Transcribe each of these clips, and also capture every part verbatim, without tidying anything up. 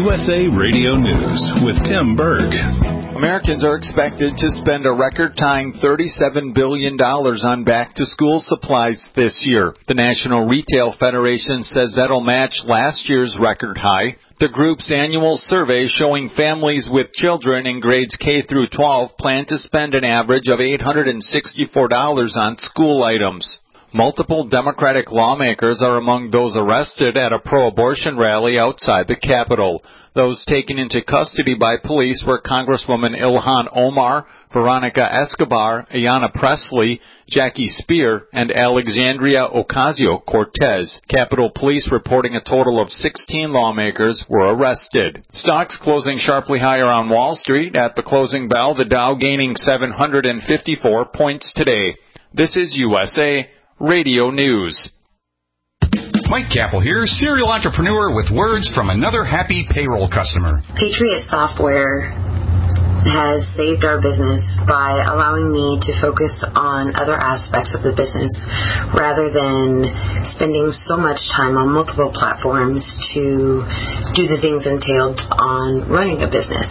U S A Radio News with Tim Berg. Americans are expected to spend a record-tying thirty-seven billion dollars on back-to-school supplies this year. The National Retail Federation says that'll match last year's record high. The group's annual survey showing families with children in grades K through twelve plan to spend an average of eight hundred sixty-four dollars on school items. Multiple Democratic lawmakers are among those arrested at a pro-abortion rally outside the Capitol. Those taken into custody by police were Congresswoman Ilhan Omar, Veronica Escobar, Ayanna Pressley, Jackie Spear, and Alexandria Ocasio-Cortez. Capitol Police reporting a total of sixteen lawmakers were arrested. Stocks closing sharply higher on Wall Street. At the closing bell, the Dow gaining seven hundred fifty-four points today. This is U S A Radio News. Mike Capel here, serial entrepreneur with words from another happy payroll customer. Patriot Software has saved our business by allowing me to focus on other aspects of the business rather than spending so much time on multiple platforms to do the things entailed on running a business.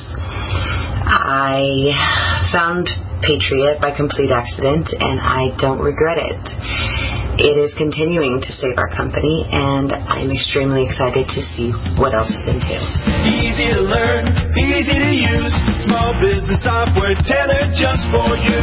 I found Patriot by complete accident, and I don't regret it. It is continuing to save our company, and I'm extremely excited to see what else it entails. Easy to learn, easy to use, small business software tailored just for you.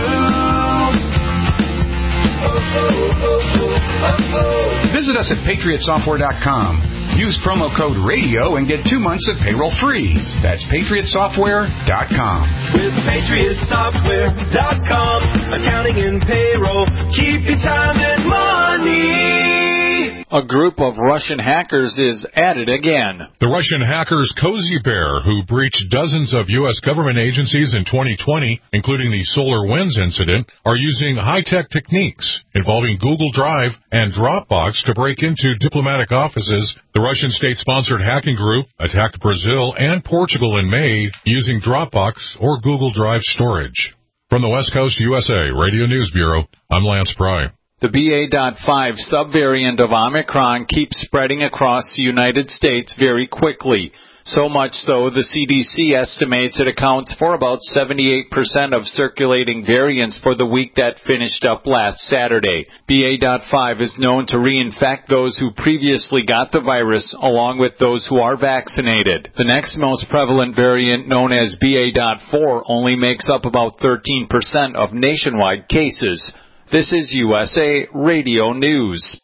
Oh, oh, oh, oh, oh, oh. Visit us at patriot software dot com. Use promo code RADIO and get two months of payroll free. That's patriot software dot com. With patriot software dot com, accounting and payroll, keep your time and money. A group of Russian hackers is at it again. The Russian hackers Cozy Bear, who breached dozens of U S government agencies in twenty twenty, including the SolarWinds incident, are using high-tech techniques involving Google Drive and Dropbox to break into diplomatic offices. The Russian state-sponsored hacking group attacked Brazil and Portugal in May using Dropbox or Google Drive storage. From the West Coast U S A Radio News Bureau, I'm Lance Pry. The B A point five subvariant of Omicron keeps spreading across the United States very quickly. So much so, the C D C estimates it accounts for about seventy-eight percent of circulating variants for the week that finished up last Saturday. B A point five is known to reinfect those who previously got the virus, along with those who are vaccinated. The next most prevalent variant, known as B A point four, only makes up about thirteen percent of nationwide cases. This is U S A Radio News.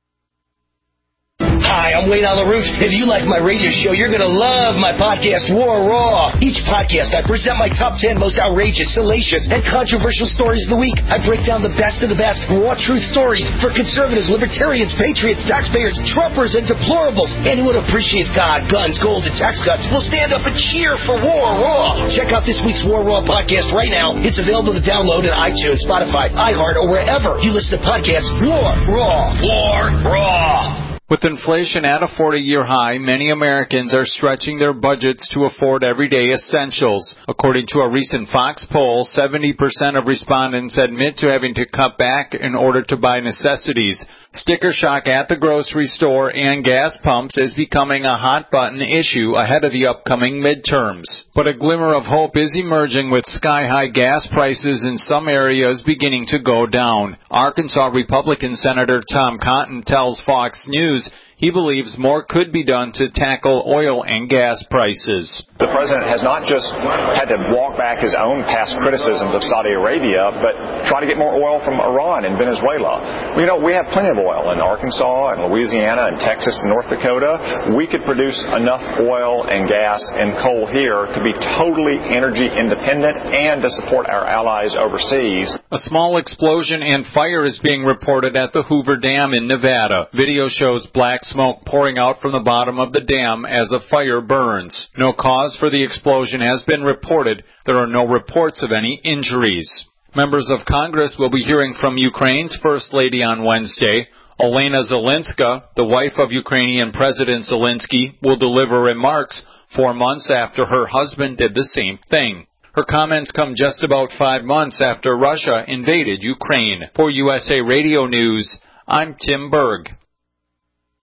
Hi, I'm Wayne on the Roof. If you like my radio show, you're going to love my podcast, War Raw. Each podcast, I present my top ten most outrageous, salacious, and controversial stories of the week. I break down the best of the best raw truth stories for conservatives, libertarians, patriots, taxpayers, Trumpers, and deplorables. Anyone who appreciates God, guns, gold, and tax cuts will stand up and cheer for War Raw. Check out this week's War Raw podcast right now. It's available to download on iTunes, Spotify, iHeart, or wherever you listen to podcasts. War Raw. War Raw. With inflation at a forty-year high, many Americans are stretching their budgets to afford everyday essentials. According to a recent Fox poll, seventy percent of respondents admit to having to cut back in order to buy necessities. Sticker shock at the grocery store and gas pumps is becoming a hot-button issue ahead of the upcoming midterms. But a glimmer of hope is emerging, with sky-high gas prices in some areas beginning to go down. Arkansas Republican Senator Tom Cotton tells Fox News he believes more could be done to tackle oil and gas prices. The president has not just had to walk back his own past criticisms of Saudi Arabia, but try to get more oil from Iran and Venezuela. You know, we have plenty of oil in Arkansas and Louisiana and Texas and North Dakota. We could produce enough oil and gas and coal here to be totally energy independent and to support our allies overseas. A small explosion and fire is being reported at the Hoover Dam in Nevada. Video shows black smoke pouring out from the bottom of the dam as a fire burns. No cause for the explosion has been reported. There are no reports of any injuries. Members of Congress will be hearing from Ukraine's First Lady on Wednesday. Olena Zelenska, the wife of Ukrainian President Zelensky, will deliver remarks four months after her husband did the same thing. Her comments come just about five months after Russia invaded Ukraine. For U S A Radio News, I'm Tim Berg.